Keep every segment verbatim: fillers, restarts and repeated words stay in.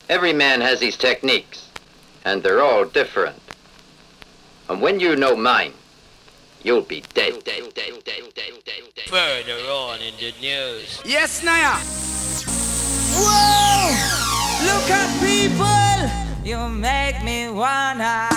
Every man has his techniques, and they're all different. And when you know mine, you'll be dead. Further on in the news. Yes, Naya. Whoa! Look at people. You make me wanna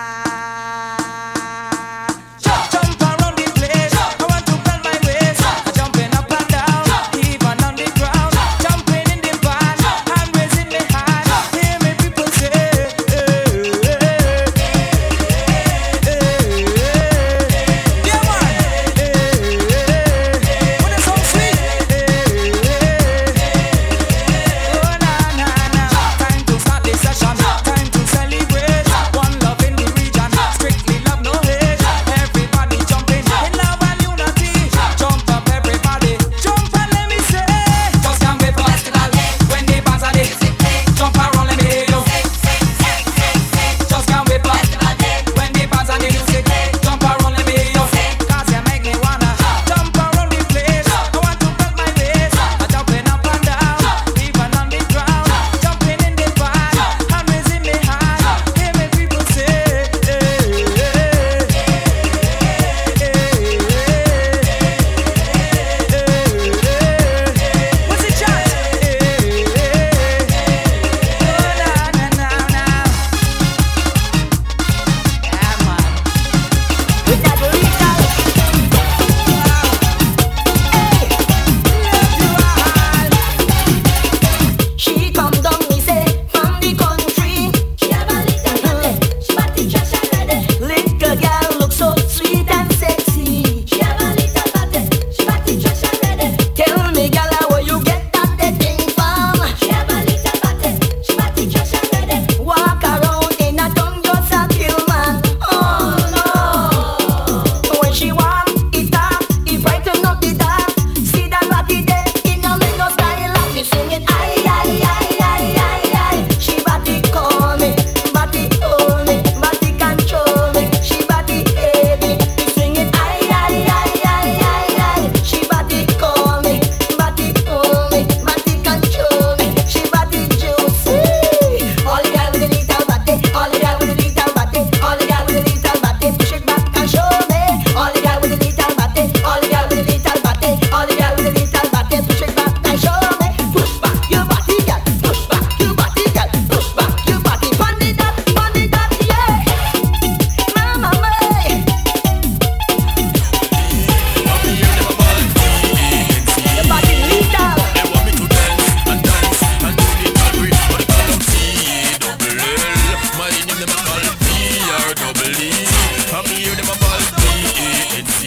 jump, jump around the place. I want to bend my waist. Jumping up and down, even on the ground. Jumping in the van and raising my hand. Hear me people say, hey, hey, hey, hey, hey. Yeah, man. Hey, hey, hey. When the song sweet. Hey, hey, hey. Oh, na, na, na. Time to start the session. Time to celebrate. One love in the region. Strictly love, no hate. Everybody jumping in love and unity. Jump up, everybody. Jump and let me say. Just can't wait for festival. When the bands are there. Jump around, let me hear you. Just can't wait for festival. When the bands are there. Jump around, let me hear you. Cause you make me wanna jump around the place. I want to bend my waist. I'm jumping up and down, even on the ground. Jumping in the van, I'm raising my hand. Hear me people say, hey, hey, hey, hey, hey. What's the chance? Hey, hey, hey. Oh, na, na, na, na. Yeah, man. With that little she come down, me say, from the country. She have a little body, she body trash already. Little girl look so sweet and sexy. She have a little body, she body trash already. Tell me, girl, where you get that thing from? She have a little body, she body trash already. Walk around in a tongue just a kill man. Oh no! When she walk, it up, it brighten up the dark. See that body there, it no make no style like me singing. Aye, aye, aye, aye, aye, aye. She body call me, body hold me, body control me. She body heavy, me singing. Aye, aye, aye, aye, aye, aye. She body call me, body hold me, body control me. She body juicy. All the girl with the little body, all the girl with the little body, all the girl with the little body. Push it back and show me. All the girl with the little body, all the girl with the little body, all the girl with the little body. Push it back and show me. Push back your body, girl. Push back your body, girl. Push back your body. Pon it up, pon it up, yeah. Mama, my. Your body little. They want me to dance and dance and do the calvary, but they call them C double L. My name them a call P R double E. I'm here them a call P A N C.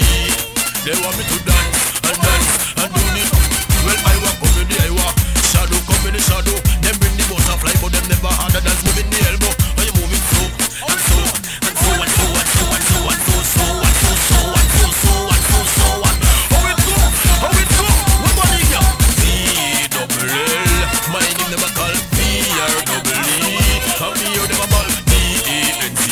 They want me to dance and dance and do the. Well, I walk up with the I walk. Shadow come in the shadow. Them bring the butterfly, but them never had a dance moving the elbow. When you moving so and so and so and so and so and so and so so and so so and so so and so so and. How it go? How it go? What money here? C double L. My name them a call P R double E. I'm here them a call D A N C.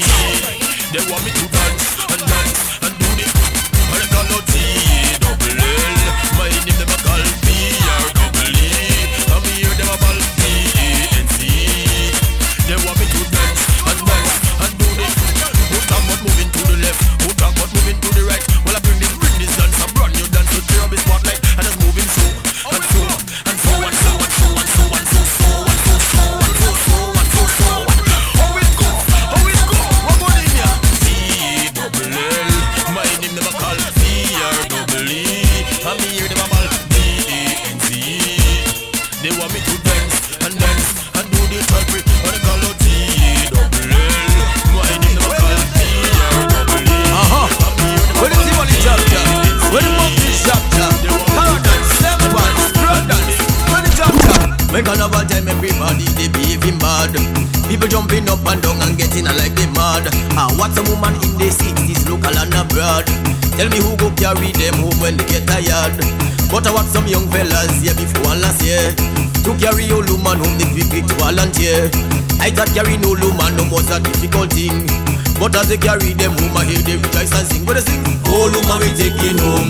They want me to dance and dance and do the. And they call out C double L. My name them a call P R double E. I'm here them a call D A N C. They want me to dance and dance and do the. Who talk about moving to the left? Who talk about moving to the right? Well, I bring this, bring this dance, a brand new dance to tear up the spotlight and just moving so and so and so and so and so and so and so so and so so and so so and so so. How it go? How it go? What money here? C double L. My name them a call P R double E. I'm here them a call D A N C. They want me to dance and dance and do the calvary, but they call out C double L. My name them a call P R double E. Uh-huh. When the team on the job, job. When the monkey shop, job. Paradise, seven ones, drug dance. When the job, job. Make another time everybody they behaving bad. People jumping up and down and getting a like they mad. Ah, what's a woman in the cities, local and abroad? Tell me who go carry them home when they get tired. But I watch some young fellas here before last year. To carry old woman home, they quick quick to volunteer. I thought carrying old woman no was a difficult thing. But as they carry them home, I hear they rejoice and sing. What they sing? Old woman we taking home.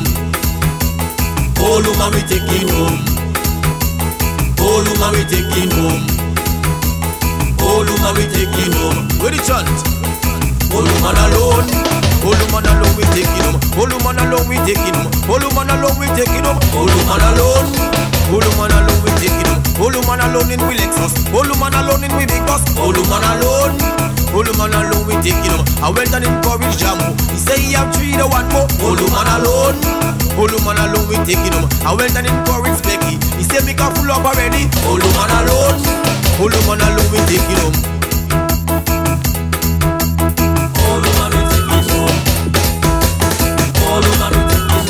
Old woman we taking home. Old woman we taking home. All woman we taking home. Where the chant? All woman alone. All woman alone we taking home. All woman alone we taking home. All woman alone we taking home. All woman alone. All woman alone we taking home. All woman alone in we Lexus. All woman alone in we big bus. All woman alone. All woman alone we taking home. I went and encouraged Jambo. He say he have three to one more. All woman alone. All woman alone we taking home. I went and encouraged Becky. He say me can full up already. All woman alone. All woman alone we taking home. All woman we taking home. All woman we taking home.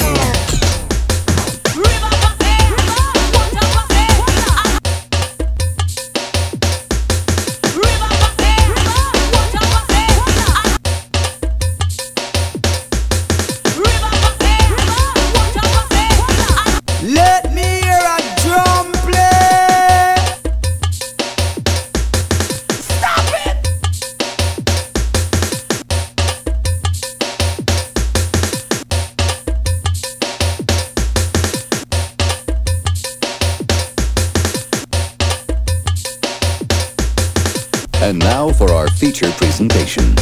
Let me hear a drum play. Stop it. And now for our feature presentation.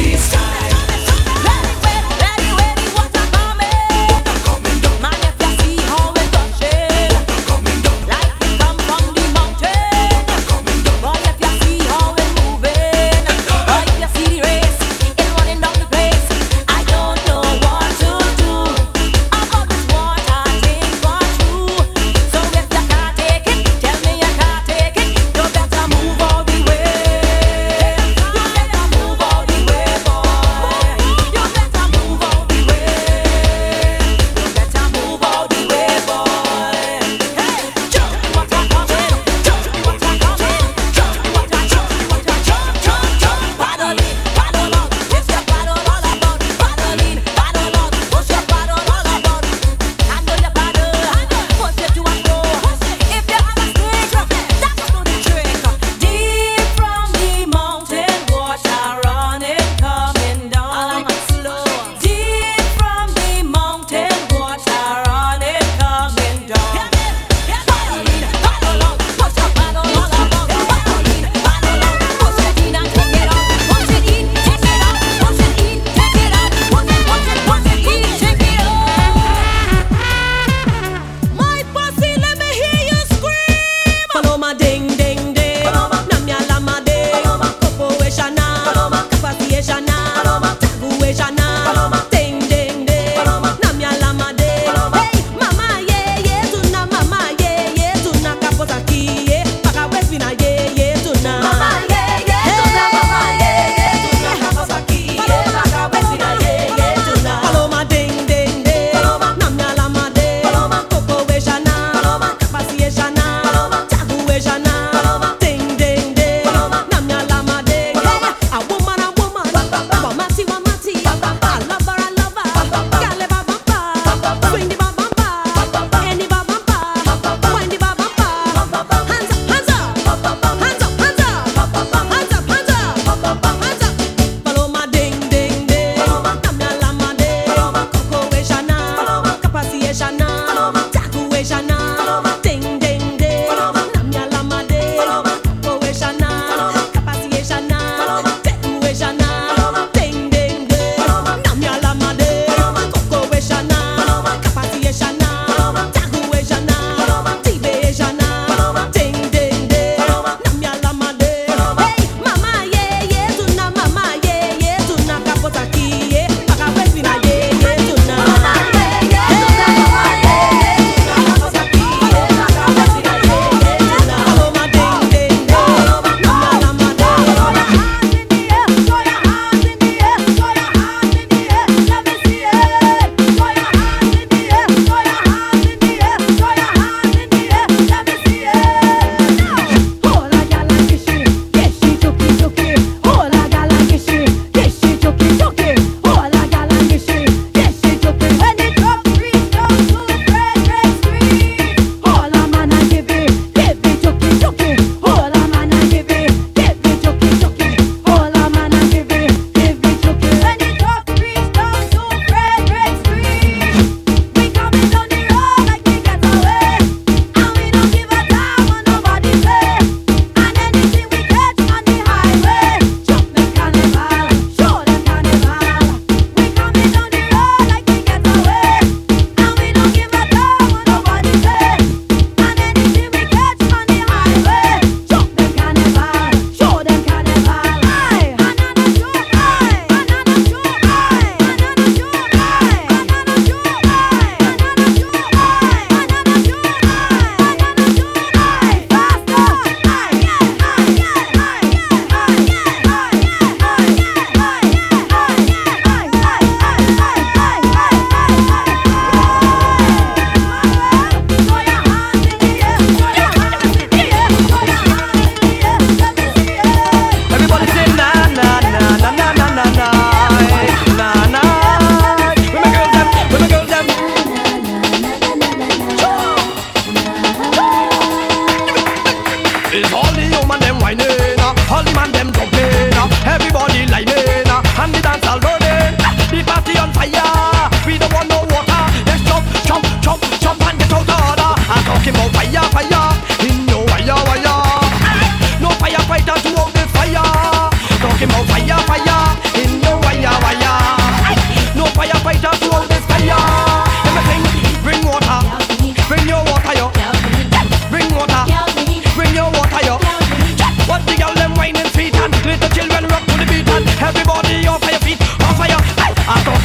Let it wait, let it wait, water coming. Water coming down. Man, if you see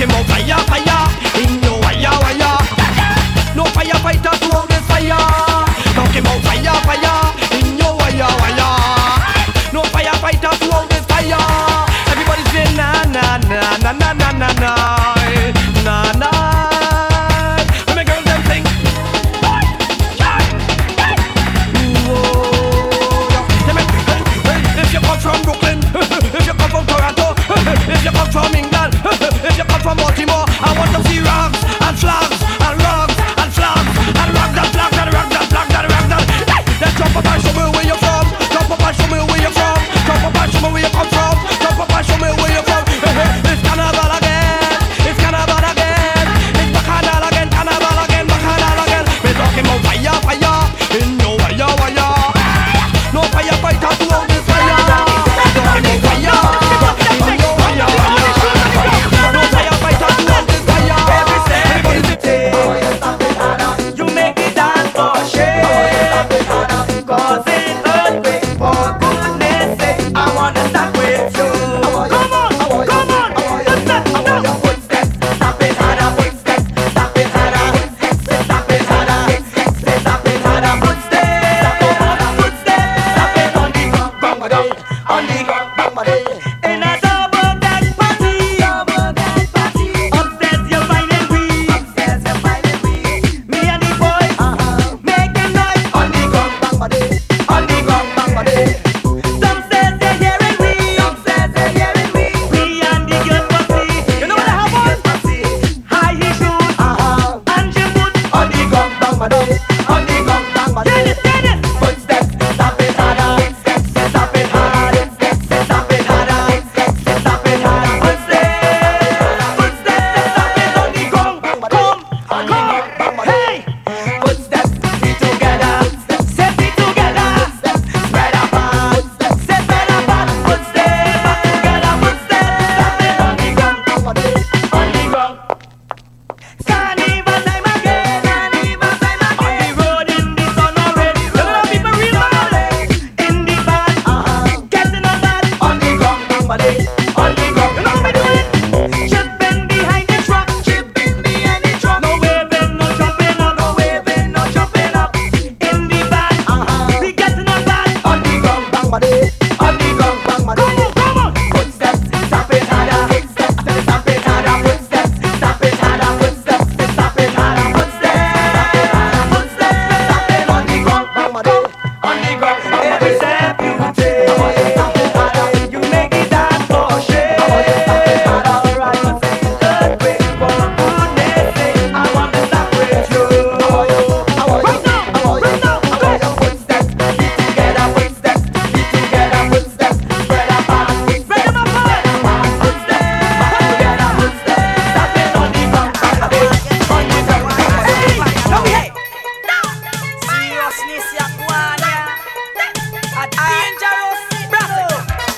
Talking about fire, fire in your wire, wire. No firefighter to hold this fire. Talking about fire, fire in your wire, wire. No firefighter to hold this fire. Everybody say na na na na na na na na na na. And my girls them sing. If you come from Brooklyn, if you come from Toronto, if you come from England, if you come from Baltimore, I want to see rocks and flags and rocks and flags and rocks and flags and rocks and flags and rocks and then jump up and show me where you're from. Jump up and show me where you're from. Jump up and show me where you come from. Jump up and show me where you're from. It's carnival again. It's carnival again. It's bacchanal again. Carnival again. Bacchanal again. We're talking about fire, fire in your wire, wire. No firefighter to hold this fire. We're talking about fire in your wire, wire. No firefighter to hold this fire. Everybody say, you make it dance for shame. Causing earthquake for goodness sake. I wanna start with you. Come on, come on. Your footsteps, stop it harder. Footsteps, stop it harder. Stop it harder. Stop it harder. Footsteps, footsteps, stop it on the bang, on the bang. In a double dance party, double dance party. Upstairs you're finding we, upstairs you're finding we. Me and the boys, uh-huh, making noise on the gong bang body, on the gong bang body. Some says they're hearing me, some says they're hearing me. Me and the girls pussy, you know what I have on? High heel shoes, uh-huh, and she boots on the gong bang body, on the gong bang body. Get it, get it. Footsteps, stop it harder. Footsteps, stop it harder. Footsteps, stop it harder. Footsteps, stop it harder. Footsteps, footsteps, stop it on the gong. Come, come, hey. Footsteps, be together. Set it together. Spread apart. Set spread apart. Footsteps, back together. Footsteps, stop it on the gong. On the gong. Carnival time again. Carnival time again. On the road in the sun already. Look at the people real bad. In the band, uh-huh, getting on that. On the gong, bang body. On the gong. You know how we do it? Chipping behind the truck. Chipping behind the truck. No waving, no jumping up. No waving, no jumping up. In the band, uh-huh, we getting on that. On the gong, bang body. On the gong, bang body. Come on, come on. Footsteps, stop it harder. Footsteps, stop it harder. Footsteps, stop it harder. Footsteps, stop it harder. Footsteps, footsteps, stop it on the gong, bang body. On the gong, every step you take, stop it harder. You make it dance for shame. Stop it harder. Earthquake for goodness sake. I want to stop with you. Right now, right now, go. Footsteps, be together. Footsteps, be together. Footsteps, spread apart. Spread them apart. Footsteps, back together. Footsteps, stop it on the gong, bang body. On the gong, bang body. Now we hit. Seriousness, ya kuanya. A dangerous brasso.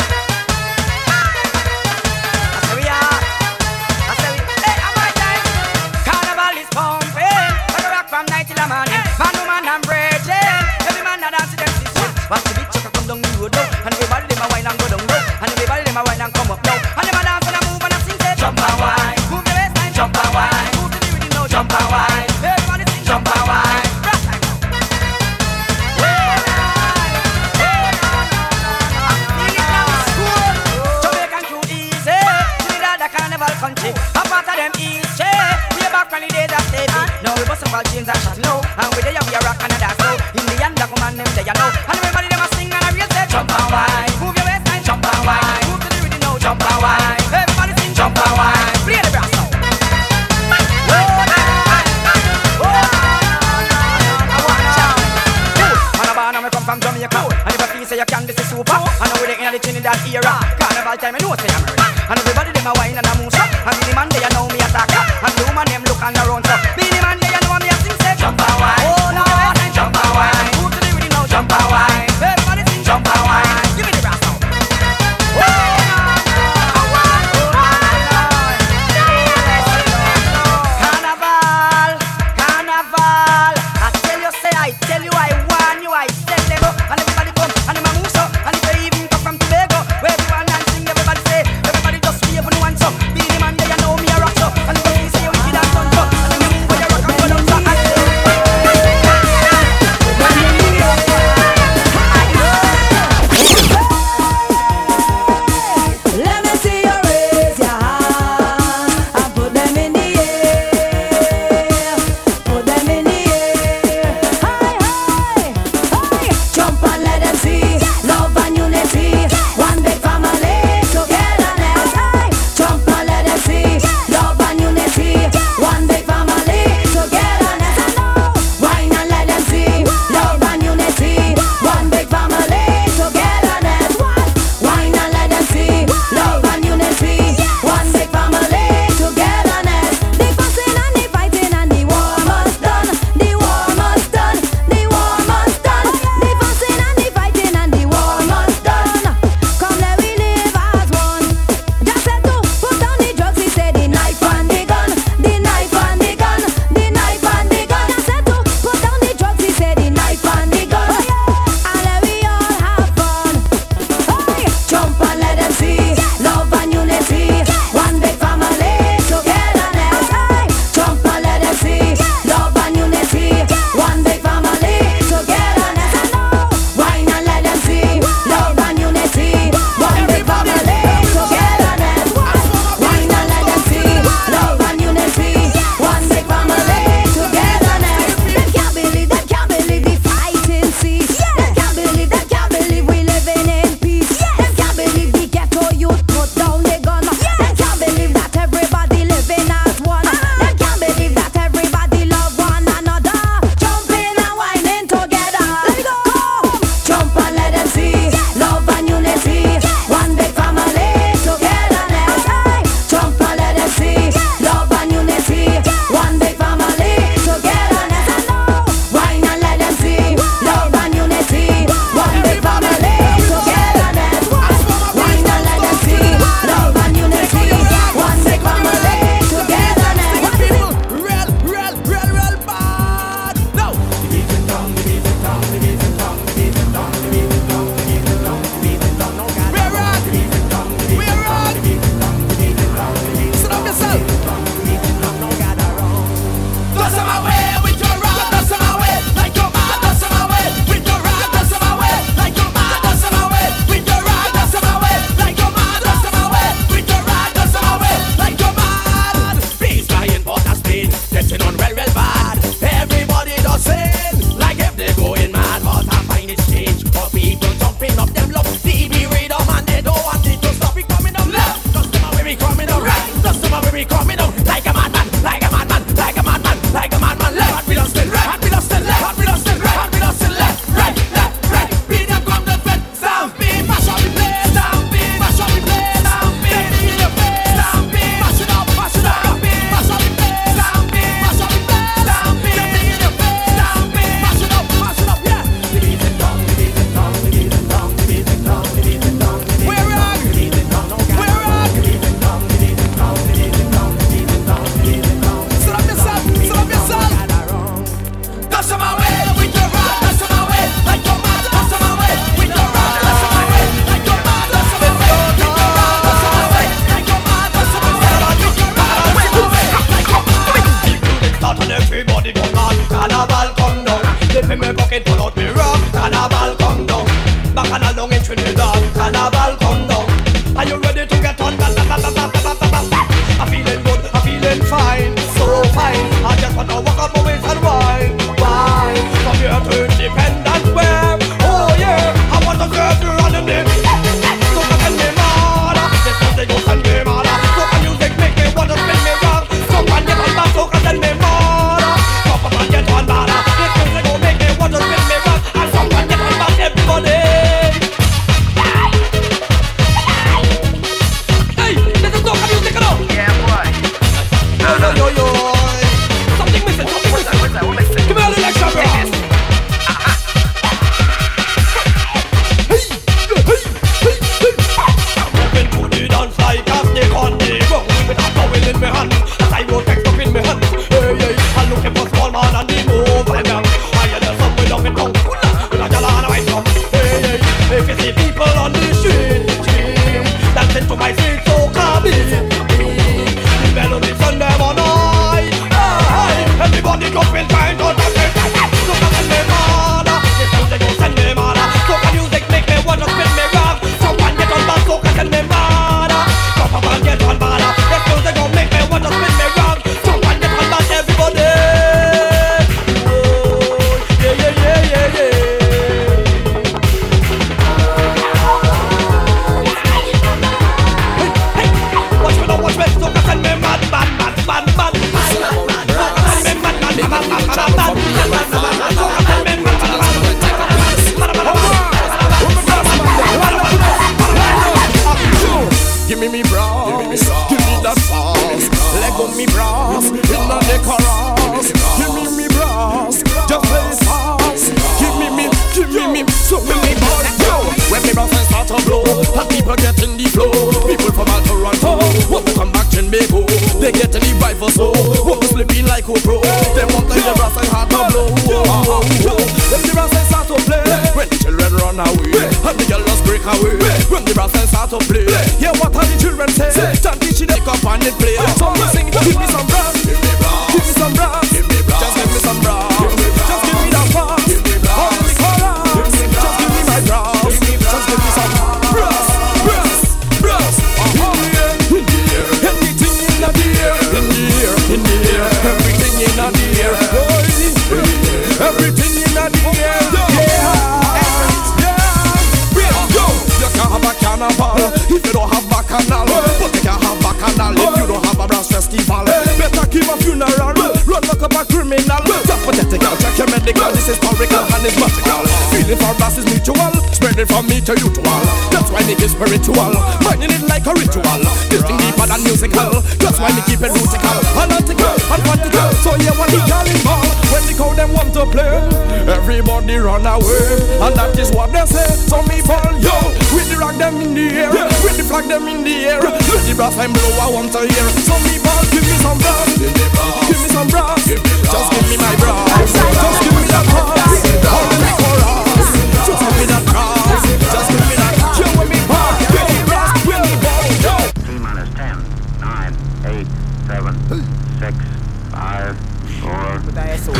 I say we are. I say we. Hey, I'm my time. Carnival is pumping. Like a rock from night till the morning. Man, woman, and brethren. Every man a dance to them system. Watch the beat chuck come down the road now. And everybody them a wine and go down now. And everybody them a wine and come up now. And them a dance and a move and a sing say jump and wine. Move your waistline, jump and wine. Move to the rhythm now, jump and wine. Everybody sing jump and wine. Brass like that. Jamaican crew easy, Trinidad a carnival country. A part of them east, way back from the days of slavery. Now we bust some ball chains and shot now, and we there we a rock and a dance now. In the end, the command them there you know, and everybody them a sing and a real say jump and wine. Move your waistline, jump and wine. Move to the rhythm now, jump and wine. Everybody sing jump and wine. Play the brass now. Man, I come from Jamaica, and if I feel say you can, this is super. I know we're in the Trinidad era. Carnival time, I know say I'm ready. And everybody them a wine and a move up. And the man they you know me attack. And the woman them look and around so. Be the man they you know me a sing say jump and wine. Oh Lord, jump and wine. Move to the rhythm now, jump and wine. Everybody sing jump and wine. Give me the brass now. Carnival, carnival. I tell you, say I tell you, I warn you, I tell them. And everybody come, and them a move so. And if they even come from Tobago, where everyone and sing, everybody say, everybody down like a madman, like a madman, like a madman, like a madman. Left heart beat us still, right heart beat us still, left heart beat us still, right heart beat us still, left, right, left, right. Beat them come the fit, stampede, mash up the place, stampede, mash up the place, stampede, in your face, stampede, mash it up, mash it up, mash up the place, stampede, mash up the place, stampede, in your face, stampede, mash it up, mash it up, yeah. The beat it down, the beat it down, the beat it down, the beat it down, the beat it down. We're rock, the beat it down, we're rock, the beat it down, the beat it down, the beat it down, the beat it down, the beat it down. Sit up yourself, sit up yourself. That's my way, with your rock, that's my way, like your mad, that's my way, with your rock, that's my way, like your mad, that's my way, with your rock, that's my way, like your mad, that's my way, with your rock, that's my way, like your mad. Music start and everybody come on, carnival come down. Live in my pocket, pull out me rock, carnival come down. Bacchanal down in Trinidad, carnival come down. Are you ready to get on? I'm feeling good, I'm feeling fine, so fine. I just wanna walk up my waist and wine, wine. From here to independent where, oh yeah, I want to girl to run in there. So can me mad, this music go send me mad. So can music make me wanna spin me round. So can get on back, so can send me mad. So can get on bad, this music go make me wanna spin me round. And so can get on back, everybody. Hey, this is soca music, hello. Yeah, boy. Yo, yo, yo, yo. Something missing, something What's that, what's that, what missing? Give me a little extra, bro. Take this. Moving to the dance like a snake on the ground, with a towel in my hand, as I roll text up in my hand. Hey, hey, I'm looking for small man and the move and down. I hear the sun will up and down, with a jala and a white drum. Hey, hey, if you see people on the street, street, dancing to my sweet soca beat, the melody send them on high. Hey, everybody jump in time to dance it. So can send me mad, this music go send me mad. So can music make me wanna spin me round. So can get on back, so can send me mad. Come up and get on bad. This music go make me wanna spin me round. So can get on back, everybody. Oh, yeah, yeah, yeah, yeah, yeah. Hey, hey, watch me now, watch me. So can send me mad, bad, bad, bad, bad. So can send me mad, mad, mad, mad, mad, mad, mad. So can send me mad, mad, mad. Give me me brass, give me that sauce. Let go me brass, in the chorus. Give me me brass, just play it fast. Give me me, give me me, so me me ball. Yo, when me brass start to blow, and people get in the flow. People from all Toronto want to come back to Jamaica. They get in the vibe for so, want to slip in like a pro. They want to hear brass and heart to blow. When the brass start to play, when the children run away, and the girls break away. When the brass start to play, yeah, what are the children say? Just teach it, take up and it play. So me sing, give me some brass, give me brass, give me some brass, give me brass, just give me some brass, just give me that brass, give me brass, all the chorus, just give me my brass, just give me some brass, brass, brass. In the air, in the air, anything in the air, in the air, in the air, everything in the air, everything in the air, yeah, yeah. Yo, you can't have a carnival if you don't have bacchanal, but you can have bacchanal if you don't have a brass festival. Better keep a funeral, run like a criminal. Just protect the girl, check your medical. This is historical and it's magical. Feeling for brass is mutual, spreading from me to you to all. That's why me is spiritual, minding it like a ritual. This thing deeper than musical. That's why me keep it rutical, analytical and practical. So yeah, when the girl in ball, when the crowd them want to play, everybody run away, and that is what they say. So me fall, yo, with the rock them in the air, with the flag them in the air. Let the brass and blow, I want to hear. So me fall, give me some brass, give me brass, give me some brass, just give me my brass, just give me that brass, all in the chorus, just give me that brass, just give me that. Yo, when me fall, with the brass, with the ball, yo. T minus ten, nine, eight, seven, six, five, four, two,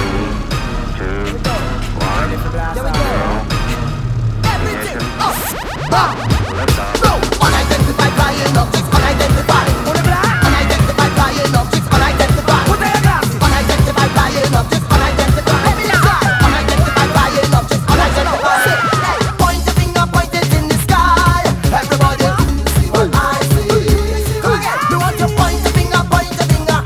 one, zero. Ignition. Lift off. Unidentified flying objects, unidentified. Unidentified flying objects, unidentified. Unidentified flying objects, unidentified. Unidentified flying objects, unidentified. Point your finger, point it in the sky. Everybody see what I see. Come again. You want to point your finger, point your finger.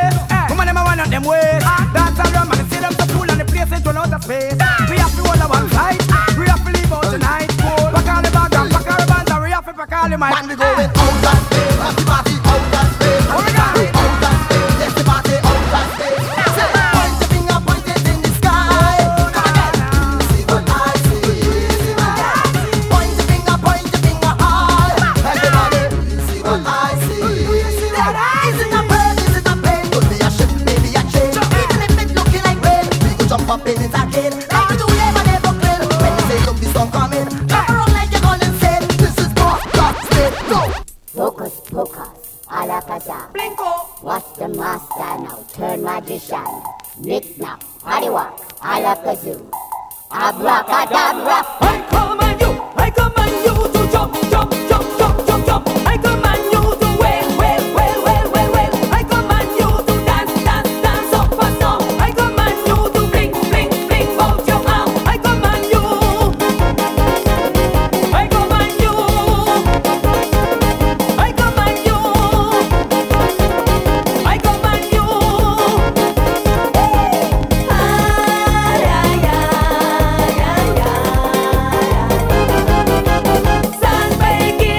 place. Woman them a wind up them waist. Dance around man, see them so cool and the place ain't run out of space. We have to hold a one side. We have to leave out tonight. Pack all the bag and pack all the bands and we have to pack all the mic. Man, we going out of space. Let the party out of space. Oh, we got it. Out of space. Let the party out of space. Point the finger, point it in the sky. See what I see. Point the finger, point the finger high. Everybody, see what I see. Is it a bird? Is it a plane? Could be a ship, maybe a chain. Even if it's looking like rain, we could jump up in it again. Like we do never, never play. When you say look, this song coming. Jump around like you're gonna say, this is God, God, state, go. Focus, focus, alakazam. Watch the master now, turn magician. Knick-knack, paddywhack, alakazoo. Abracadabra. I command you, I command you to jump, jump, jump, jump, jump, jump. I command you to wail, wail, wail, wail, wail, wail. I command you to dance, dance, dance up a song. I command you to blink, blink, blink out your arm. I command you. I command you. I command you. I command you. Ah, yeah, yeah, yeah, yeah. Sun breaking.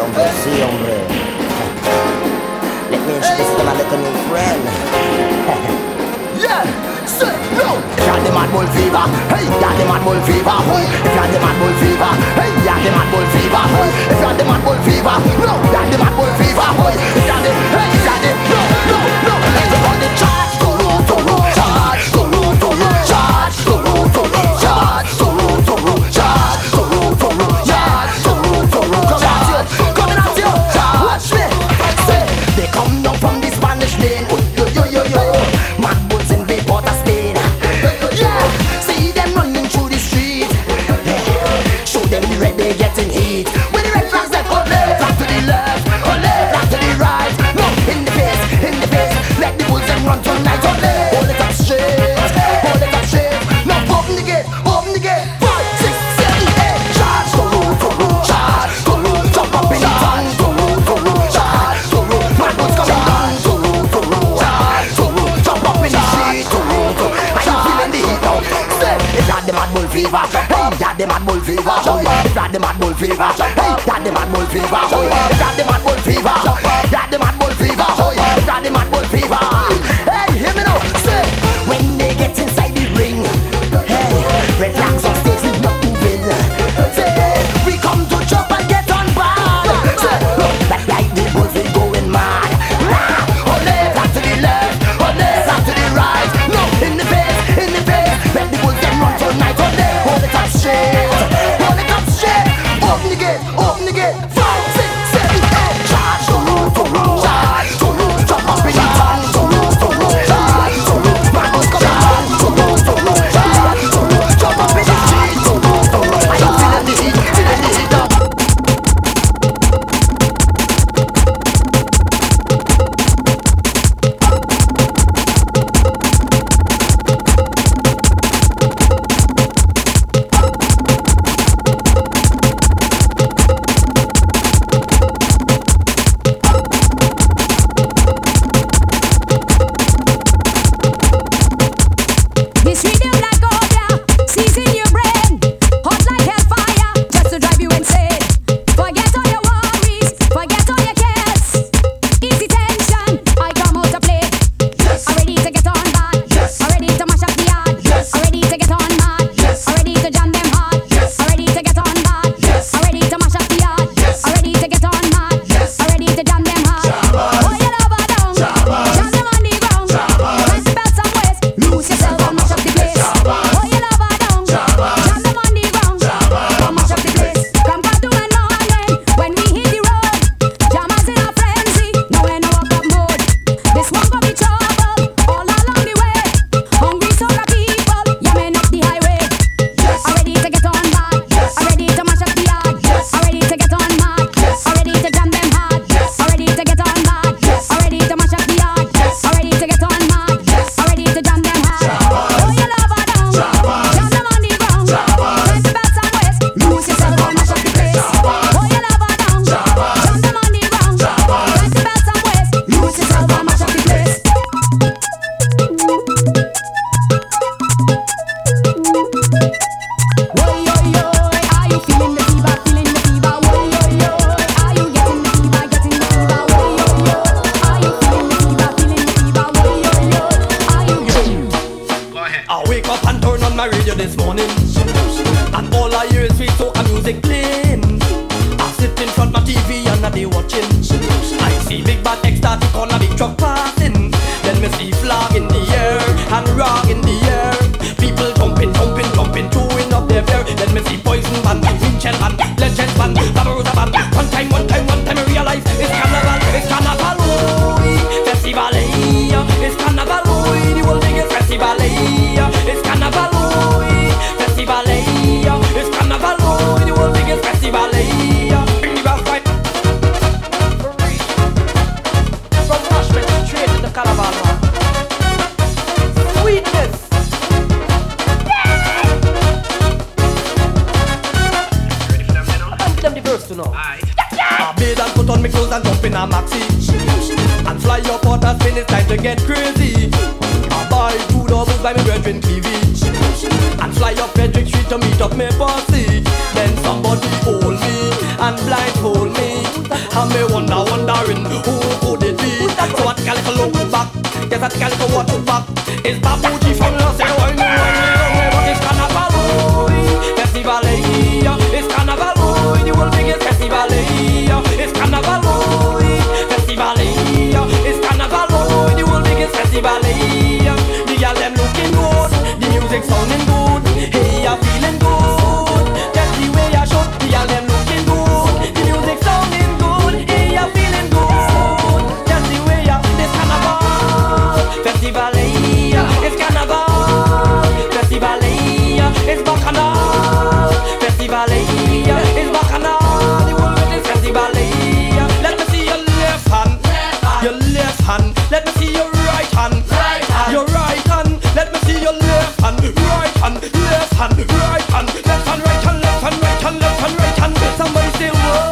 hombre, sí, hombre. Let me introduce you to my little new friend. Yeah, say no. If you're the mad bull fever, hey, you're the mad bull fever. If you're the mad bull fever, hey, you're the mad bull fever. If you're the mad bull fever, no, you're the mad bull fever. If you're the, hey, you're the, no, no, no. Everybody charge, to roll, to roll, charge, to roll, to roll, charge, to roll, to roll, charge, to roll, to roll, charge, to roll, to roll, charge, to roll, to roll, charge. Coming at you, watch me. Say they come down from the Spanish lane. Yo, yo, yo, yo. Mad bulls in the Port of Spain. Yeah, see them running through the street. Show them the red, they getting heat. When the red flags that ole, flag to the left, ole, flag to the right. No, in the face, in the face. Let the bulls them run tonight, ole. Hold it up straight, hold it up straight. Now open the gate, open the gate. Five, six, seven, eight. Charge, go roll, go roll, charge, go roll, jump up in the tongue, go roll, go roll, charge, go roll. Mad bulls coming down, go roll, go roll, charge, go roll, jump up in the street, go roll, go roll. Are you feeling the heat now? Say, it's not the mad bull fever, hey, that the mad bull fever, it's not the mad bull fever, hey, that the mad bull fever, it's not the mad bull fever, that the mad bull fever, it's not the mad bull fever. Hey, hear me now, say, when they get inside the ring, hey, red flags on stage with not moving. Say, we come to chop and get on bad. Say, look, that like the bulls we going mad. Nah, ole, flag to the left, ole, flag to the right. No, in the face, in the face. Let the bulls them run tonight, ole. Hold it up straight, hold it up straight. Open the gate, open the gate. Five, six, seven, eight. Charge, to roll, to roll, charge, to roll. Jump up in the tongue, to roll, to roll, charge, to roll. Man was coming down, to roll, to roll, charge, to roll. Jump up in the street, to roll, to roll. Are you feeling the heat, feeling the heat now? This rhythm like Obia, season your brain, hot like hellfire, just to drive you insane. Forget all your worries, forget all your cares. Easy tension, I come out to play. Yes. I'm ready to get on bad. Yes. I'm ready to mash up the yard. Yes. I'm ready to get on mad. Yes. I'm ready to jam them hard. Yes. I'm ready to get on bad. Yes. I'm ready to mash up the yard. Yes. I'm ready to get on mad. Yes. I'm ready to jam them hard. Oh, you love her down, jam them on the ground. Press the belts and waist, lose yourself and mash up the place. Oh, you love her down, jam them on the ground. Come mash up the place. From Katu and Norway, when we hit the road, jammers in a frenzy, now we know up up mode. This one gonna be trouble all along the way. Hungry soca people, yamming up the highway. I'm ready to get on bad. I'm ready to mash up the yard. I'm ready to get on mad. I'm ready to jam them hard. I'm ready to get on bad. I'm ready to mash up the yard. I'm ready to get on mad. I'm ready to jam them hard. Oh, you love her down, jam them on the ground. Press the belts and waist, lose yourself and mash up the place. Oh, you love her down, jam them on the ground. Press the belts and waist, lose yourself and mash up the place. Woy, yo, yo, are you feeling the fever, feeling the fever? Woy, yo, yo, are you getting the fever, getting the fever? Woy, yo, yo, are you feeling the fever, feeling the fever? Woy, yo, yo, are you getting? I wake up and turn on my radio this morning, and all I hear is sweet soca music playing. I sit in front of my T V and I be watching. I see big bad ecstatic on a big truck passing. Then me see flag in the air and rock in the air. People jumping, jumping, jumping, throwing up their hair. Then me see Poison Band, Winchell Band, Legends Band, Barbarossa Band. One time, one time, one time I realize it's carnival, it's carnival, oh, festival, eh. It's carnival, oh, the whole thing is festival, eh. It's carnival, oh, festival, eh. It's carnival, oh, the whole thing is festival, eh. Bring the bass right from Nashville straight to the carnival, man. Sweetness. Them the verse to know. I bathe and put on my clothes and jump in a maxi and fly up out of Spain. It's time to get crazy. I buy two doubles by my brethren T V and fly up Frederick to meet up my posse. Then somebody hold me and blindfold me a calico water back. It's babuji from Los Angeles. But it's carnival, festival, it's carnival, the world biggest festival. It's carnival, festival, it's carnival, the world biggest festival. The girl them looking good, the music sounding good. Hey, you're feeling good. That's the way I should. The girl them looking good, the music sounding good. Hey, you're feeling good. That's the way I. This carnival, festival, it's carnival, festival, it's bacchanal, festival, it's bacchanal. The world with this festival. Let me see your left hand, your left hand. Let me see your right hand, your right hand. Let me see your left hand, right hand, left hand, right hand, left hand, right hand, left hand, right hand, left hand, right hand. Somebody say whoa.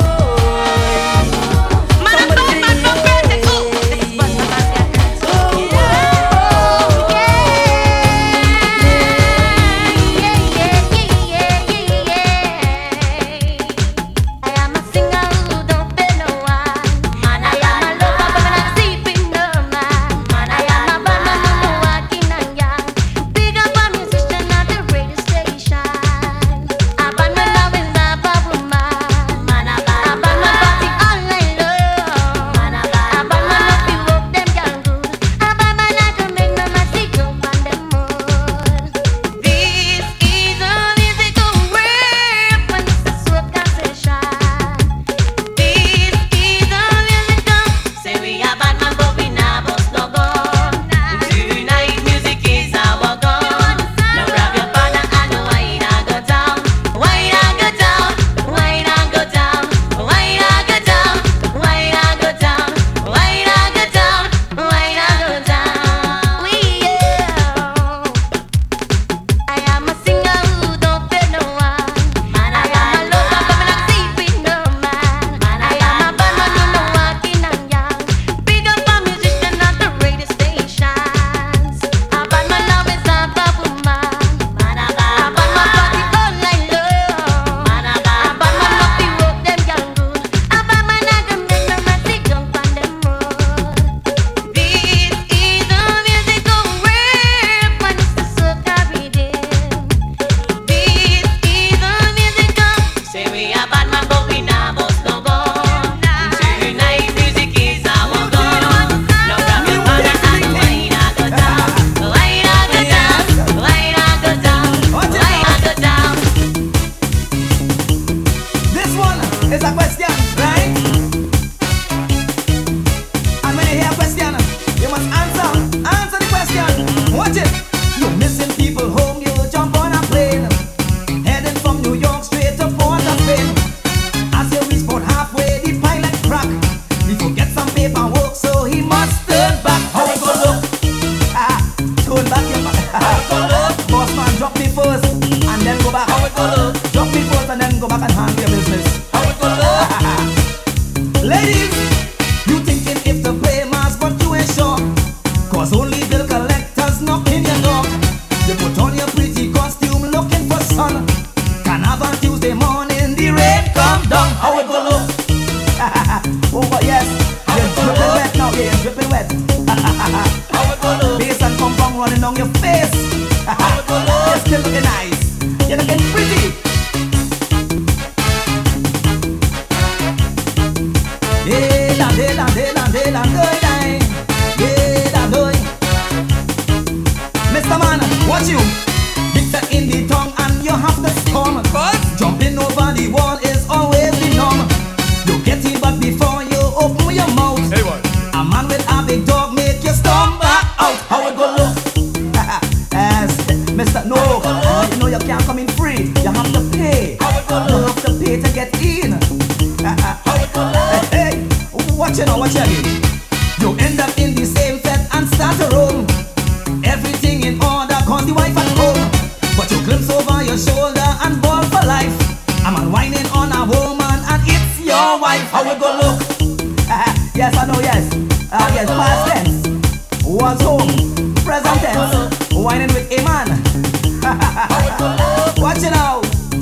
Watch it now.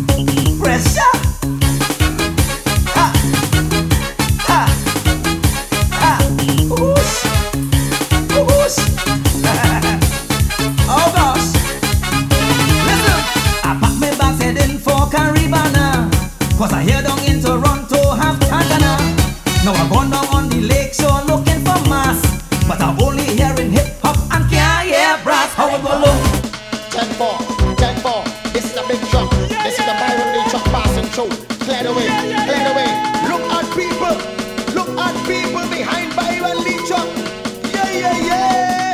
Pressure. Ha. Ha. Ha. Whoosh. Whoosh. Cause I hear down in Toronto have Tangana. Now I gone down on the lake shore looking for mass, but I'm only hearing hip hop and can't hear brass. How it go look? ten four, ten four, this is a big truck. This is a Byron Lee truck passing through. Clear the way, clear the way. Look at people, look at people behind Byron Lee truck. Yeah, yeah, yeah.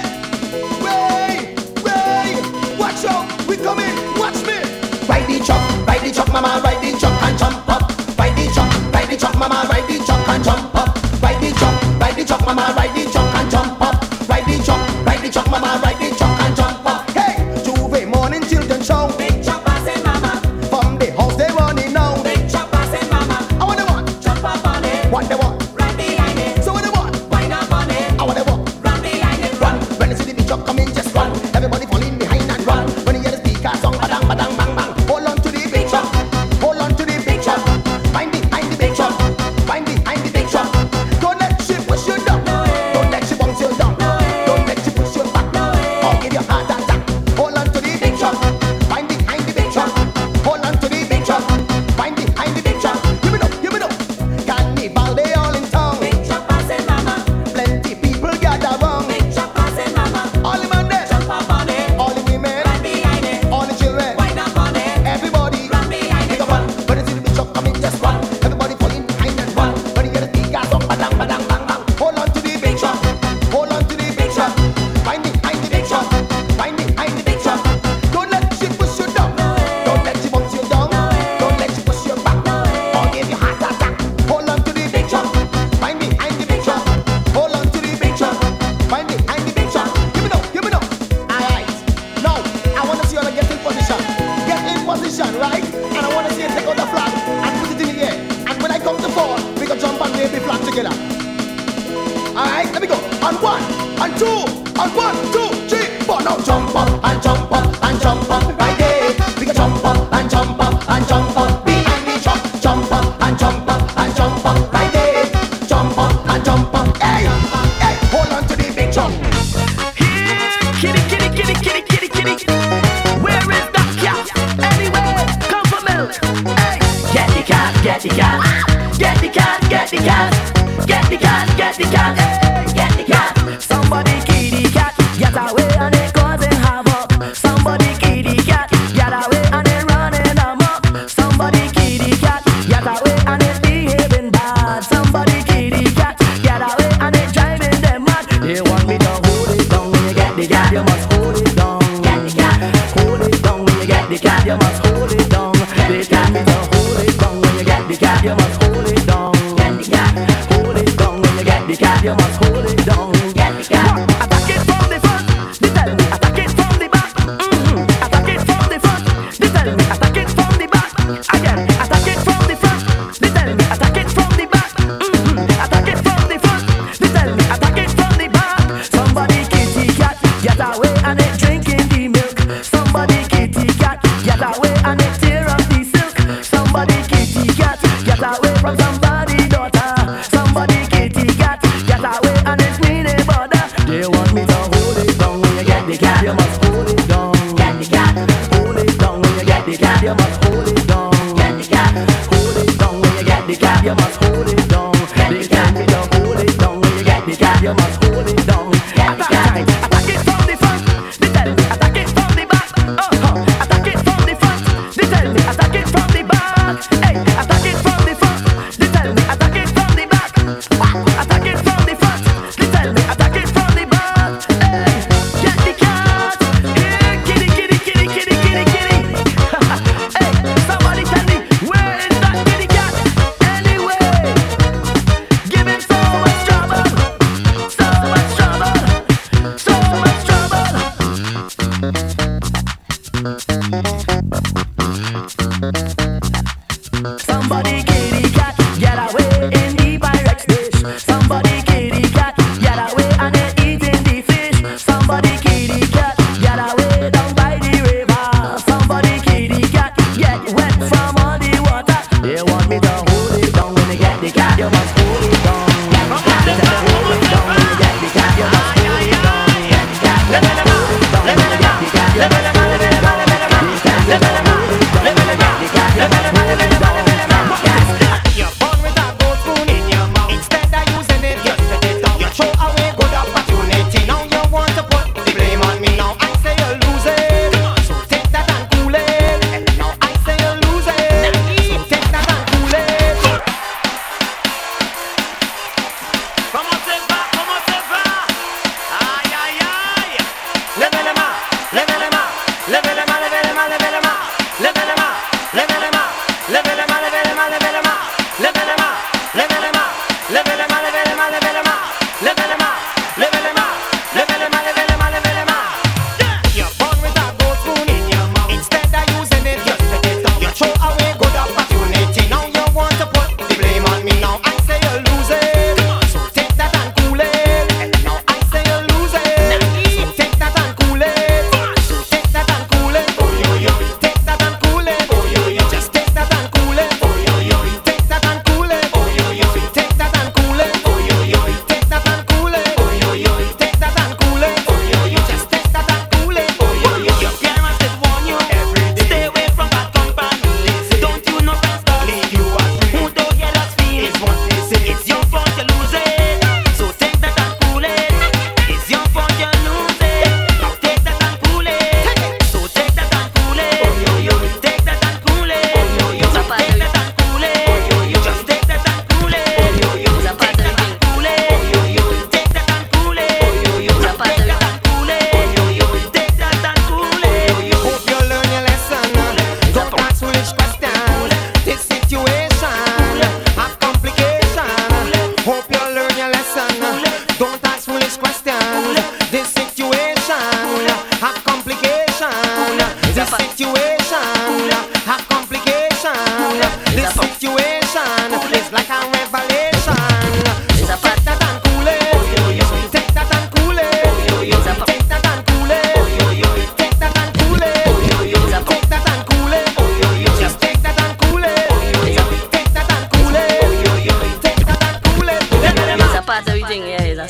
Way, way, watch out, we coming, watch me. Ride the truck, ride the truck, mama, ride the truck and jump up. Ride the truck, ride the truck, mama, ride the truck and jump up. Ride the truck, ride the truck, mama, ride the truck and jump up. Ride the truck, ride the truck, mama, ride the truck and jump up. Hey, Juve morning children show. Big truck passing, mama. From the house they running now. Big truck passing, mama. I want the one. Jump up on it. What they want? Run behind it. So what they want? Wind up on it. I want the one. Run behind it. Run. When you see the big truck coming, just run. Everybody falling behind and run. When you hear the speaker song, badang, badang, bang, bang. Hold on to the big truck. Hold on to the big truck. Find behind the big truck. Find behind the big truck. Don't let she push you down. Don't let she bounce you down. Don't let she push you back. Or give you heart attack. Hold on to the big truck. Find behind the big truck. Hold on to the big truck. Find behind the big truck. Give me no, give me no. Carnival they all in town. Big truck passing, mama. Plenty people gather round. Big truck passing, mama. All the men there. Jump up on it. All the women. Run behind it. All the children. Wind up on it. Everybody. Run behind it. Run. When you see the big truck coming, just run. Everybody falling behind and run. When you hear the speaker song, badang, badang, bang, bang. Hold on to the big truck. Hold on to the big truck. Find behind the big truck. Find behind the big truck. Don't let she push you down. Don't let she bounce you down. Don't let she push you back. Or give you heart attack. Hold on to the big truck. Find behind the big truck. Hold on to the big truck. Find behind the big truck. Give me no, give me no. Alright. Now, I want to see you all get in position. Get in position, right? And I want to see you take out the flag and put it in the air. And when I come to four, we can jump and wave the flag together. Alright, let me go. On one, on two, on one, two, three, four. Now jump up and jump up and jump up right there. We can jump up and jump up and jump up behind the truck. Jump up and jump up and jump up right there. Jump up and jump up. Hey, hey, hold on to the big truck. Kitty, kitty, kitty, kitty, kitty, kitty. Where is the cat? Anyway, come for milk. Hey, get the cat, get the cat, get the cat, get the cat, get the cat, get the cat. Hey, get the cat. Somebody kitty cat, get away and they causing havoc. Somebody kitty cat, get away and they running amok. Somebody kitty cat, get away and they behaving bad. Somebody kitty cat, get away and they driving them mad. They want me to hold it down when you get the cat, you must hold it down. Get the cat, hold it down when you get the cat, you must hold it down. They tell me to hold it down when you get the cat, you must hold it down. Get the cat, hold it down when you get the cat, you must hold it down. Get the cat. Attack it from the front, they tell me attack it from the back. Mm-hmm. Attack it from the front, they tell me attack it from the back. Again, attack it from the front, they tell me attack it from the back. Mm-hmm. Attack it from the front, they tell me attack it from the back. Somebody kitty cat, get away and they drinking the milk. Somebody kitty cat, get away and they tear up the silk. Somebody kitty cat, get away from somebody's daughter. Somebody kitty cat, get away and it's me they bother. They want me to hold it down when you get the cat, you must hold it down. Get the cat, hold it down when you get the cat, you must hold it down. Get the cat, hold it down when you get the cat, you must hold it down. They tell me to hold it down when you get the cat, you must hold it down. Attack time, attack it from the front. They tell me attack it from the back. Uh-huh. Attack it from the front. They tell me attack it from the back. Hey, attack it from the front. They tell me attack it from the back. Attack it from the front. They tell me attack it from the back. Hey, get the cat. Hey, kitty, kitty, kitty, kitty, kitty, kitty. Hey, somebody tell me where is that kitty cat? Anyway, give him so much trouble, so much trouble, so much trouble. Somebody kitty cat, get away in the Pyrex dish. Somebody kitty cat, get away and they eating the fish. Somebody kitty cat, get away down by the river. Somebody kitty cat, get wet from all the water. They want me to hold it down when they get the cat, you must hold it down. They tell me hold it down when you get the cat, you must hold it down. Get the cat, hold it down when you get the cat, you must hold it down. They tell me to hold it down when you get the cat, you must hold it down.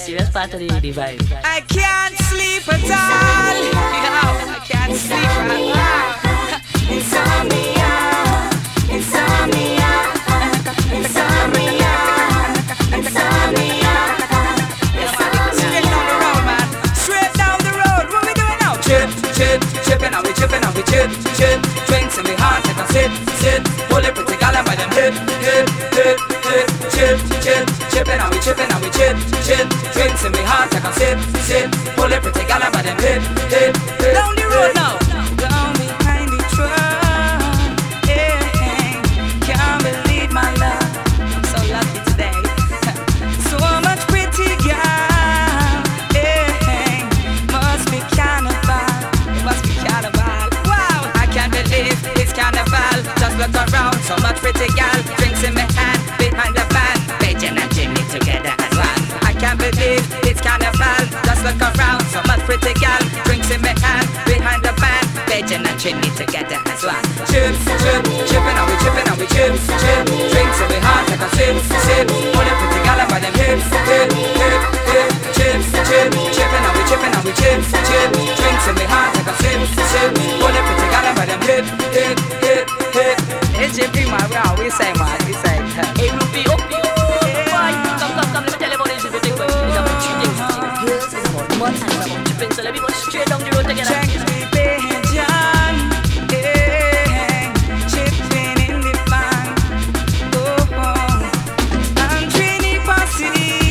serious part of the, the vibe. I can't sleep at all. Yo, I can't sleep at all. Insomnia, insomnia, insomnia, insomnia. Straight down the road, man. Straight down the road. What we doing now? Chip, chip, chipping and we chipping and we chip, chip. Drinks in me heart, take a sip, sip. Pull it pretty gal by them hip, hip, hip, hip. Chip, chip, chipping and we chipping and we chip, chip. Drinks in me heart, take a sip, sip. Pull it pretty gal by them hip, hip, hip. Down the road now. Down behind the truck. Yeah, can't believe my love. I'm so lucky today. So much pretty girl. Yeah, must be carnival. It must be carnival. Wow, I can't believe it's carnival. Just look around, so much pretty girl. Drinks in my hand, behind the van. Beijing and Jimmy together as one. I can't believe it's carnival. Just look around, so much pretty girl. Drinks in my hand, behind the van. Beijing and Jimmy together as one. Chip, chip, chipping and we chipping and we chip, chip. Drinks in my heart like a sip, sip. All the pretty girl by them hips, hip, hip, hip. Chip, chip, chipping and we chipping and we chip, chip. Drinks in my heart like a sip, sip. All the pretty girl by them hip, hip, hip, hip. It's J P, man. We say, man. We say. Hey, Ruby, up you. Boy, come, come, come. Let me tell you about this. It's about two things. Girls, it's about money and it's about chipping. So let me go straight down the road together. Check me, John. Yeah, chipping in the van. Oh, oh. I'm Trini Posse.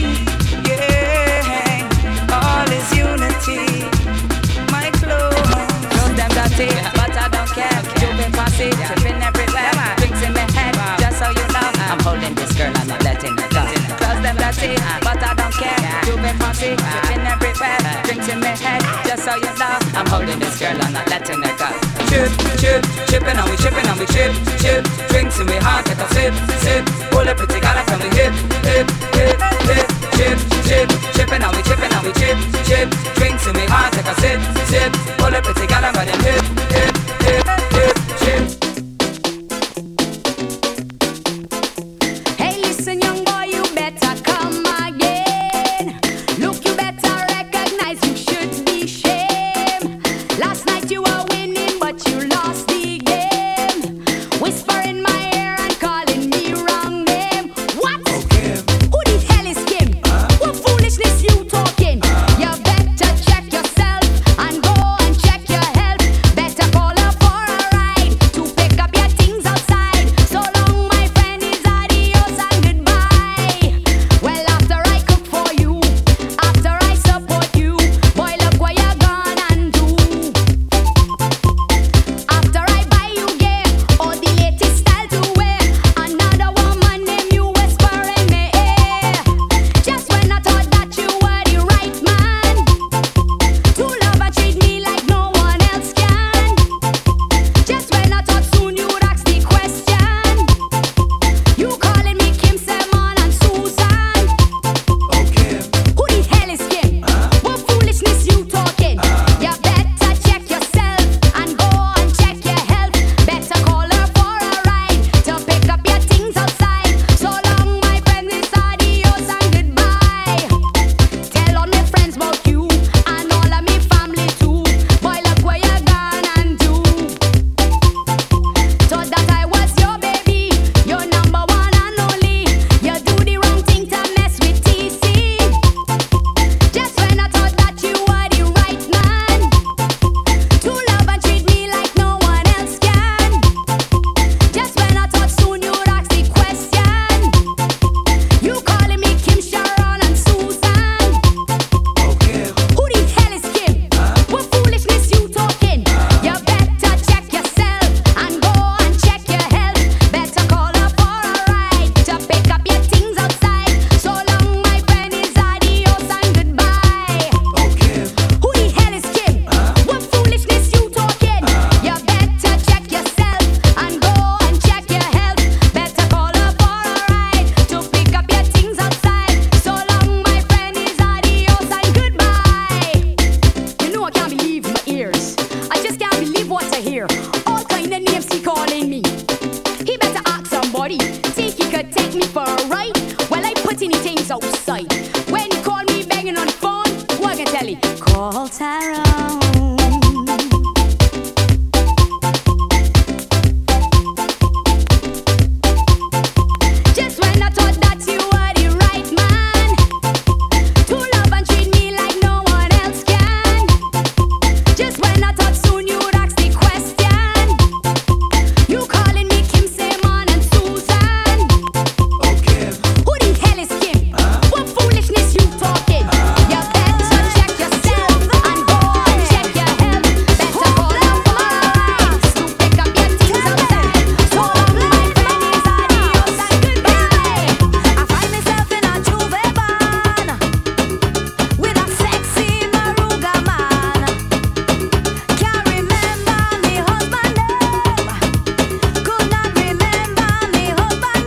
Yeah, all is unity. My clothes, throw them dirty, but I don't care. Jumping Posse, chipping everywhere. Drinks in my head, just so you know. I'm holding this girl, I'm not letting her go. Close them dirty, but I don't care. Jumping Posse, chipping everywhere. Drinks in my head, just so you know. I'm holding this girl, I'm not letting her go. Chip, chip, chipping and we chipping and we chip, chip. Drinks in my heart, take a sip, sip. Pull a pretty girl from the hip, hip, hip, hip. Chip, chip, chipping and we chipping and we chip, chip. Drinks in my heart, take a sip, sip. Pull a pretty girl from the hip, hip, hip, hip, chip. Hey, listen, young boy, you better come again. Look, you better recognize you should be shame. Last night you were winning, but you lost the game. Whisper in my ear and calling me wrong name. What? Who the hell is Kim? What foolishness you talking? You better check yourself and go and check your health. Better call her for a ride to pick up your things outside. So long, my friend, is adios and goodbye. Well, after I cook for you, after I support you, boy, look what you gonna do. After I buy you gear or the latest style to wear, another woman named you whisper in my ear. Just when I thought that you were the right man to love and treat me like no one else can. Just when I thought soon you'd ask the question, you calling me Kim, Simon, and Susan. Who the hell is Kim? What foolishness you talking? You better check yourself and go and check your health. Better call her for a ride to pick up your things outside. So long, my friend, it's adios and goodbye. Tell all my friends about you and all of me family too. Boy, look what you gonna do. Thought that I was your baby, your number one and only. You do the wrong thing to mess with T C. Just when I thought that you were the right man to love and treat me like no one else can. Just when I thought soon you'd ask the question, you calling me Kim, Sharon, and Susan. Who the hell is Kim? What foolishness you talking? You better check yourself and go and check your health. Better call her for a ride to pick up your things outside. So long, my friend, is adios and goodbye. Who the hell is Kim? What foolishness you talking? You better check yourself and go and check your health. Better call her for a ride to pick up your things outside. So long, my friend, is adios and goodbye. You know I can't believe my ears. I just can't believe what I hear. All kind of names he calling me. He better ask somebody. Think he could take me for a ride? Well, I put in things outside. When he called me begging mess around. Just when I thought that you were the right man to love and treat me like no one else can. Just when I thought soon you'd ask the question, you calling me Kim, Simon and Susan. Okay. Who the hell is Kim? What foolishness you talking? You better check yourself and go and check your health. Better call up Mike to pick up your things and say, so long my friends, adios and goodbye. I find myself in a Juve van with a sexy Maruga man. Can't remember me husband name. Could not remember me husband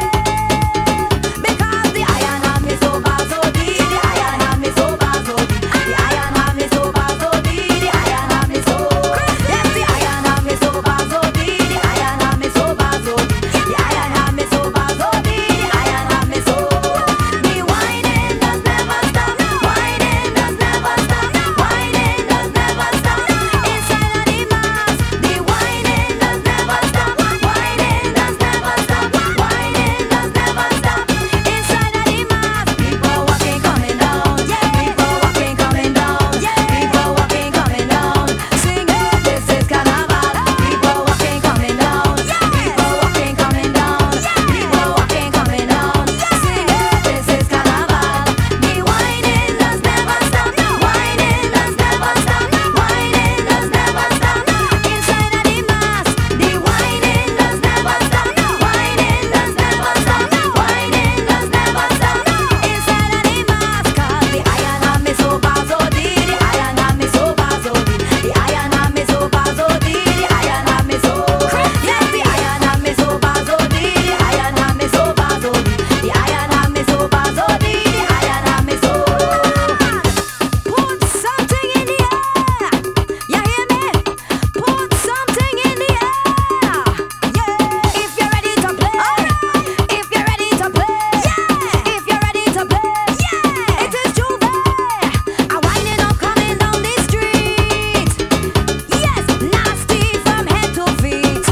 name. Because the iron hand me so bad so deep, the iron hand me so bad so deep, the iron hand me so bad so deep, the iron hand me so. Yes, the iron hand me so bad so deep, the iron hand me so bad so deep, the iron hand me so bad so deep, the iron hand me so. The whining does never stop, whining does never stop, whining does never stop. Inside of the mask, the whining does never stop, whining does never stop, whining does never stop. Inside of the mask, people walking coming down, people walking coming down, people walking coming down, singing this is carnival. People walking coming down, people walking coming down, people walking coming down, singing this is carnival. The whining does never stop, whining does never stop, whining does never stop. Inside of the mask, the whining does never stop, whining does never stop, whining does never stop. Inside of the mask, 'cause the iron hand me so bad so deep, the iron hand me so bad so deep, the iron hand me so bad so deep, the iron hand me so. Yes, the iron hand me so bad so deep, the iron hand me so bad so deep, the iron hand me so bad so deep, the iron hand me so. Put something in the air, you hear me? Put something in the air, yeah. If you're ready to play, if you're ready to play, yeah. If you're ready to play, yeah. It is Juve, a winding up coming down the street. Yes, nasty from head to feet.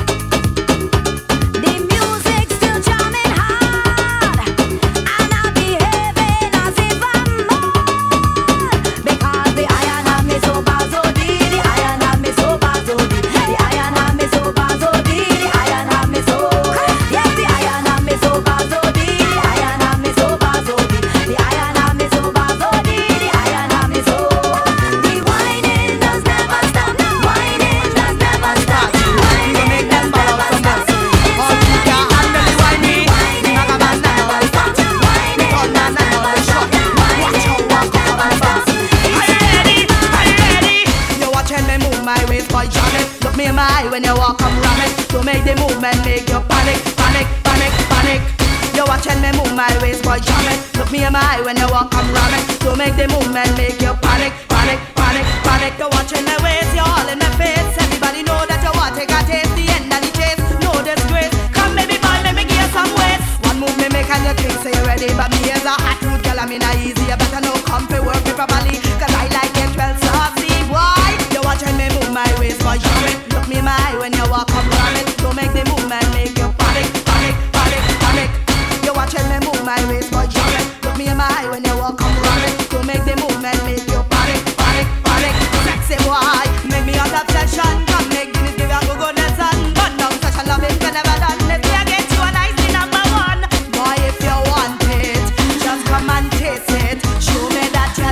The music still jamming hard, and I'm behaving as if I'm mad. Because the iron hand me so bad so deep, the iron hand me so bad so deep, the iron hand me so bad so deep, the iron hand me so. Yes, the iron hand me so bad so deep, the iron hand me so bad so deep, the iron hand me so bad so deep, the iron hand me so. The whining does never stop, whining does never stop, whining does never stop. All you can handle the whining, naga man naga man fat, all man naga man shot. Watch how walk up and fast. Are you ready? Are you ready? You watching me move my waist, boy, jam it. Look me in my eye when you walk up, ram it. To make the movement, make you panic, panic, panic, panic. You watching me move my waist, boy, jam it. Look me in my eye when you walk up, ram it. To make the movement, make you panic, panic, panic, panic. You watching my waist, you all in my face. Everybody know that you want to take a taste. The end of the chase, no disgrace. Come baby boy, let me give you some waist. One move me make and you think say you ready, but me is a hot root girl, I'm in a easy. You better know come to work me properly, 'cause I like it well saucy, boy. You watching me move my waist, boy, jam it. Look me in my eye when you walk up, ram it. Don't make the movement, make you panic, panic, panic, panic. You watching me move my waist, boy, jam it. Look me in my eye when you walk up, ram it. Don't make the movement, make you panic, panic, panic. Sexy boy, make me out obsession. Come make Guinness give you a good lesson. But now such a loving can never done. Let's see I get you a nice number one. Boy, if you want it, just come and taste it. Show me that you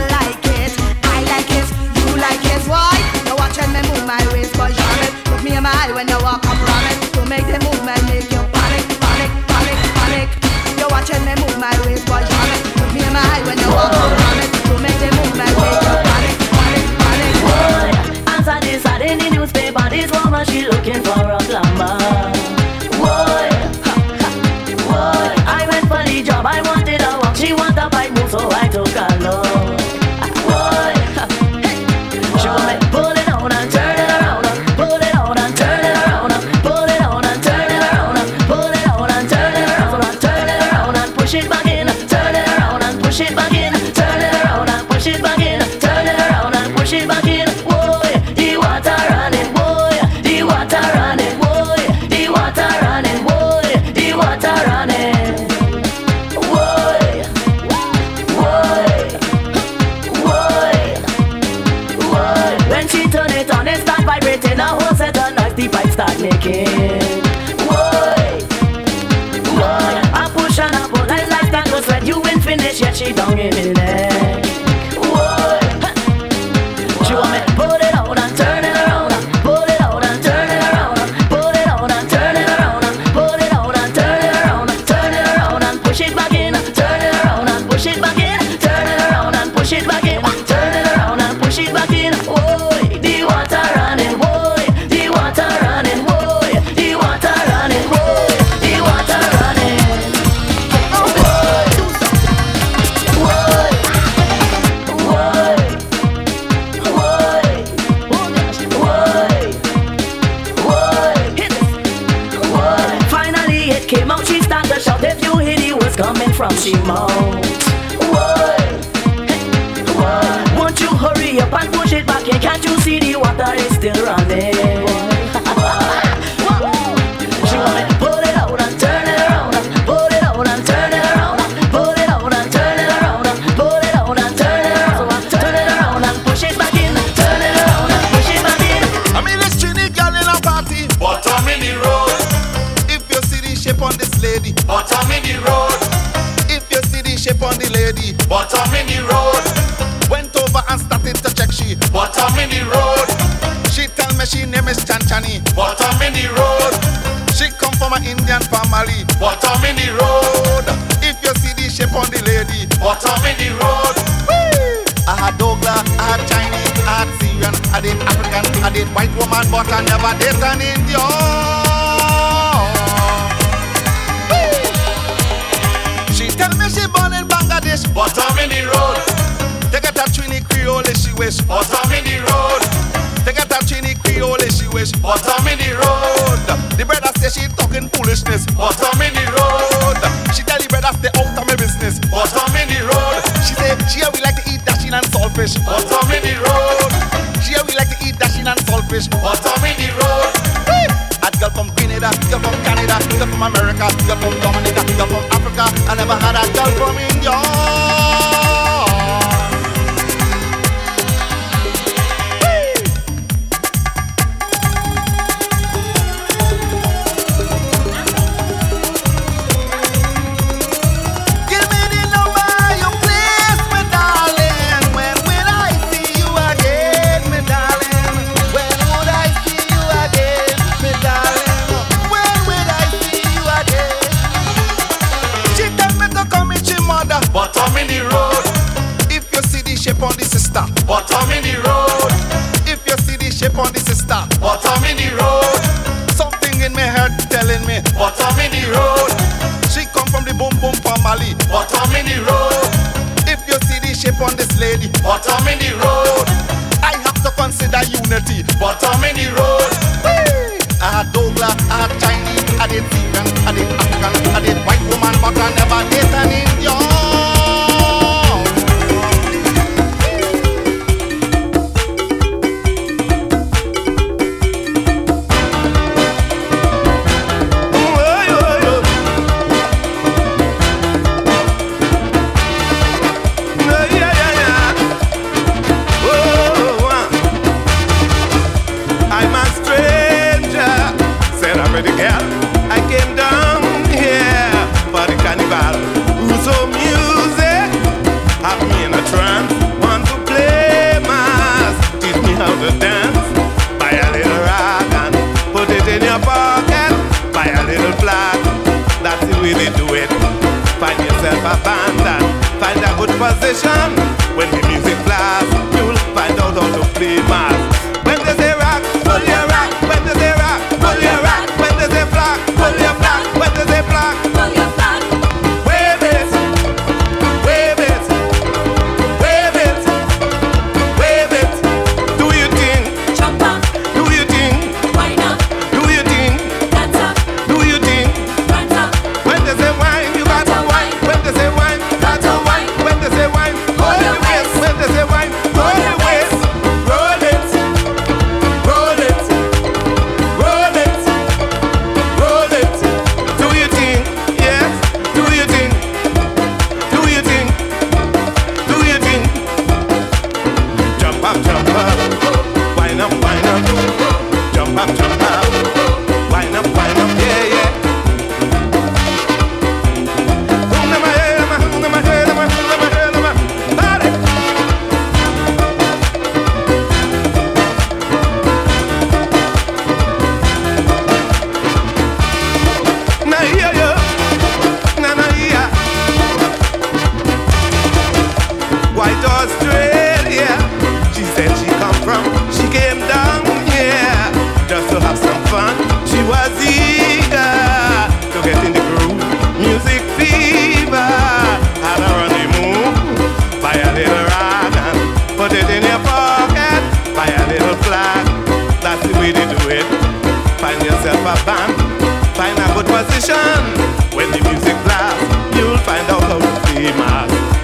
start making. Why? Why? I push and I pull like life that was when you ain't finished yet she don't give me leg. Why? She want me to put it out and turn it around, put it out and turn it around, put it out and turn it around, put it out and turn it around, turn it around and push it back in, turn it around and push it back in, turn it around and push it back in, turn it around and push it back in. Boy, the water running, boy, the water running, boy, the water running, boy, the water running. Boy, boy, boy, boy, hit this. Boy, finally it came out. She started to shout. If you hear the words coming from she mouth. Won't you hurry up and push it back in? Can't you see the water is still running? She want me to put it out and turn it around, put it out and turn it around, put it out and turn it around, put it out and turn it around, turn it around and push it back in, turn it around and push it back in. I mean this Trini girl in a party, bottom in the road. If you see the shape on this lady, bottom in the road. If you see the shape on the lady, bottom in the road. Went over and started to check she, bottom in the road. She tell me she name is Chanchani, bottom in the road. She come from an Indian family, bottom in the road. If you see the shape on the lady, bottom in the road. Whee! I had Douglas, I had Chinese, I had Syrian, I did African, I did white woman, but I never did an Indian. She tell me she born in Bangladesh, bottom in the road. Take a tap Trini Creole she wish, bottom in the road. Take a tap Trini Creole she wish, bottom in the road. The brother say she talking foolishness, bottom in the road. She tell the brother stay out of my business, bottom in the road. She say she we like to eat dashing and saltfish, bottom in the road. She we like to eat dashing and saltfish, bottom in the road. A girl from Grenada, girl from Canada, girl from America, girl from Dominica, girl from Africa. I never had a girl from India. Bottom in the road. If you see the shape on the sister, bottom in the road. If you see the shape on the sister, bottom in the road. Something in my head telling me, bottom in the road. She come from the boom boom family, bottom in the road. If you see the shape on this lady, bottom in the road. I have to consider unity, bottom in the road. Whee! I had Douglas, I had Chinese, I did Syrian, I did African, I did white woman, but I never did an Indian. Position. When the music blasts, you'll find out how to play mass. When they say rock, pull your rock. When they say rock, pull your rock. When they say black, pull your black. When they say black, pull your black. Wave it, wave it, wave it, wave it. Do your thing, jump up. Do your thing, wind up. Do your thing, dance up. Do your thing, dance up. When they say wine, you got to wine. When they say wine, got to wine. When they say wine, hold the waist. When they say wine, hold the waist. Roll it, way they do it. Find yourself a band, find a good position. When the music blasts, you'll find out how to famous.